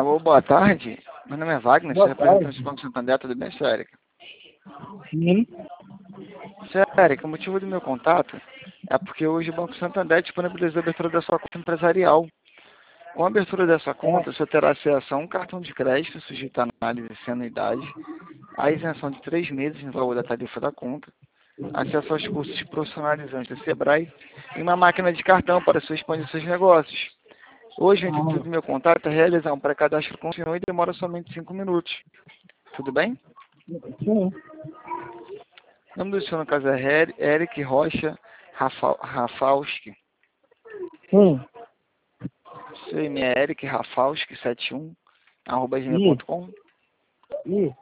Alô, boa tarde. Meu nome é Wagner, sou Boa representante do tarde. Banco Santander, tudo bem, senhora Érica? Sim. Senhora Érica, o motivo do meu contato é porque hoje o Banco Santander disponibilizou a abertura da sua conta empresarial. Com a abertura dessa É. conta, você terá acesso a um cartão de crédito sujeito à análise sem anuidade, a isenção de 3 meses no valor da tarifa da conta, acesso aos cursos profissionalizantes do Sebrae e uma máquina de cartão para sua expandir seus negócios. Hoje, o intuito do meu contato é realizar um pré-cadastro com o senhor e demora somente 5 minutos. Tudo bem? Sim. O nome do senhor, no caso, é Eric Rocha Rafalski. Sim. Seu e-mail é ericrafalski71, Isso. @gmail.com. Isso.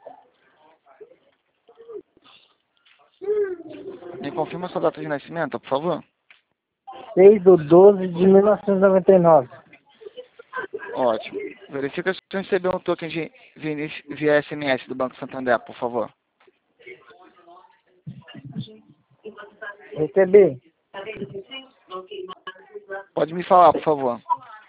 Me confirma sua data de nascimento, por favor. 6/12/1999. Ótimo. Verifica se você recebeu um token via SMS do Banco Santander, por favor. Recebi. Pode me falar, por favor.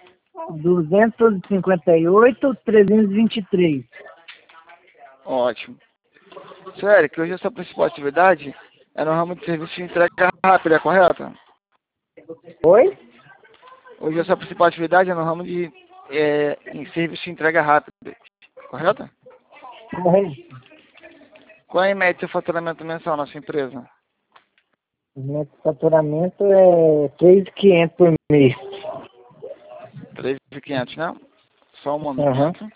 258.323. Ótimo. Senhor Eric, hoje a sua principal atividade é no ramo de serviço de entrega rápida, correto? Oi? Hoje a sua principal atividade é no ramo de em serviço de entrega rápida, correto? Correto. Qual é a média do seu faturamento mensal na sua empresa? O meu faturamento é 3.500 por mês. 3.500, né? Só um Aham. momento.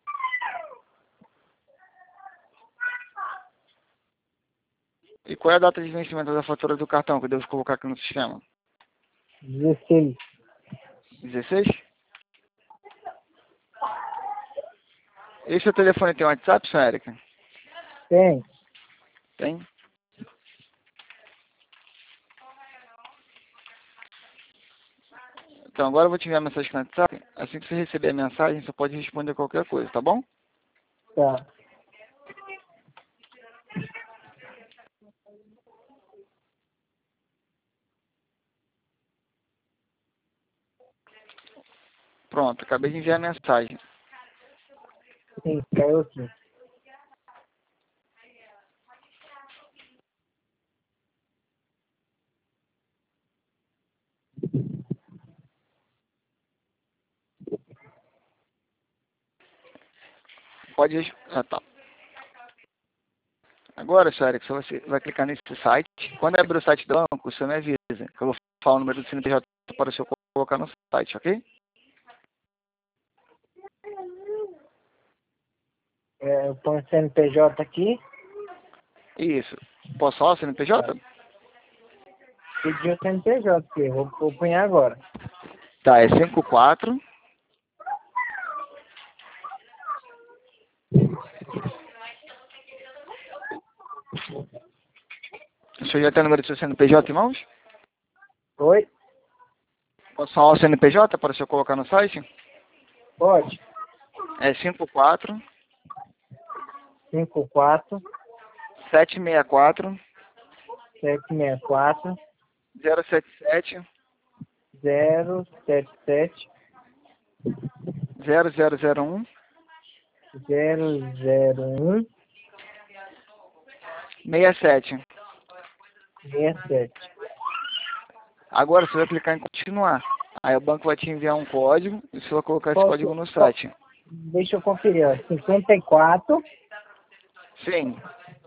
E qual é a data de vencimento da fatura do cartão que eu devo colocar aqui no sistema? 16. 16? Esse seu telefone tem WhatsApp, senhora Érica? Tem. Tem? Então agora eu vou te enviar a mensagem no WhatsApp. Assim que você receber a mensagem, você pode responder qualquer coisa, tá bom? Tá. Pronto, acabei de enviar a mensagem. Sim, caiu aqui. Pode... tá. Agora, senhora Érica, você vai clicar nesse site. Quando abrir o site do banco, você me avisa. Que eu vou falar o número do CNPJ para o senhor colocar no site, ok? Eu ponho CNPJ aqui. Isso. Posso falar o CNPJ? Pedi o CNPJ aqui. Vou pôr agora. Tá, é 54. O senhor já tem o número do seu CNPJ em mãos? Oi? Posso falar o CNPJ para o senhor colocar no site? Pode. É 54 54 764 764 077 077 0001 001 67. 67. Agora você vai clicar em continuar. Aí o banco vai te enviar um código e você vai colocar esse código no site. Deixa eu conferir, ó. 54 Sim,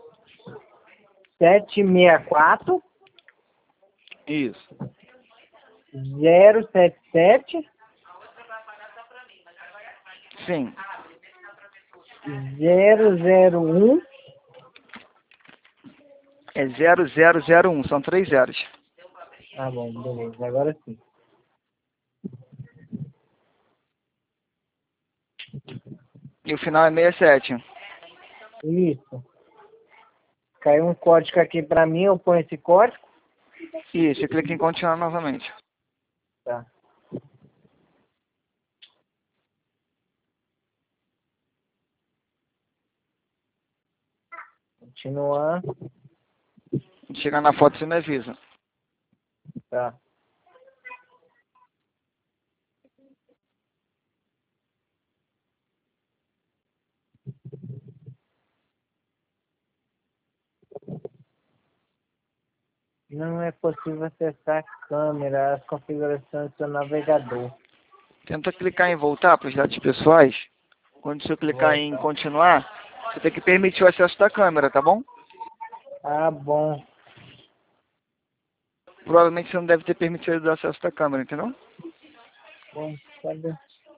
764 isso. 077 Sim, 001 é 0001, são 3 zeros. Tá bom, beleza. Agora sim. E o final é 67. Isso. Caiu um código aqui pra mim, eu ponho esse código. Isso, e clica em continuar novamente. Tá. Continuar. Chegar na foto você me avisa. Tá. Não é possível acessar a câmera, as configurações do seu navegador. Tenta clicar em voltar para os dados pessoais. Quando você clicar em continuar, você tem que permitir o acesso da câmera, tá bom? Ah, bom. Provavelmente você não deve ter permitido o acesso da câmera, entendeu? Bom, cadê?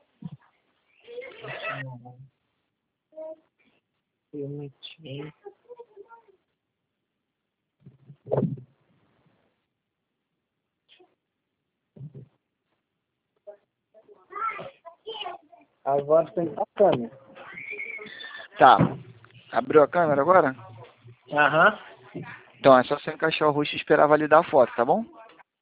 Permitir. Agora tem a câmera. Tá. Abriu a câmera agora? Aham. Então é só você encaixar o rosto e esperar validar a foto, tá bom?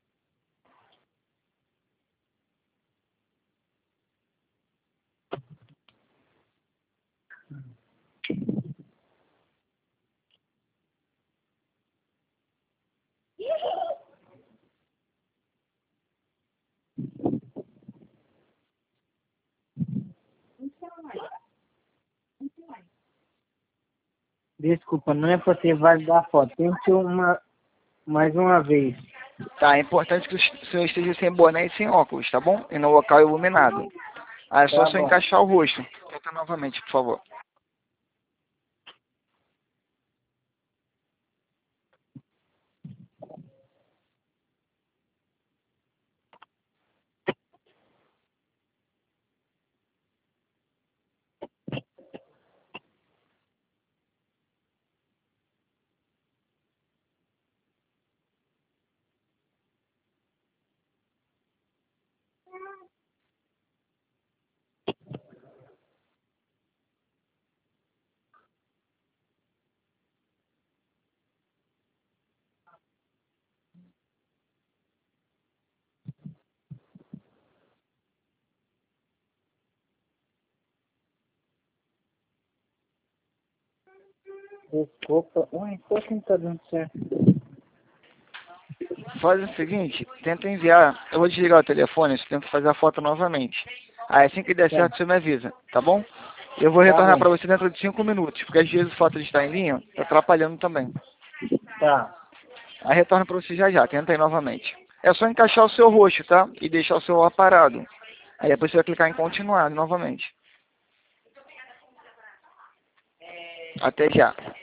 Desculpa, não é possível validar a foto. Tente mais uma vez. Tá, é importante que o senhor esteja sem boné e sem óculos, tá bom? E no local iluminado. Aí é só Tá você bom. encaixar o rosto. Tenta novamente, por favor. Desculpa. Ué, por que não tá dando certo? Faz o seguinte, tenta enviar. Eu vou desligar o telefone, você tenta fazer a foto novamente. Aí assim que der Tá, certo, você me avisa, tá bom? Eu vou tá retornar bom. para você dentro de 5 minutos, porque às vezes a foto está em linha, tá atrapalhando também. Tá. Aí retorna para você já já, tenta aí novamente. É só encaixar o seu rosto, tá? E deixar o celular parado. Aí depois você vai clicar em continuar novamente. Até já.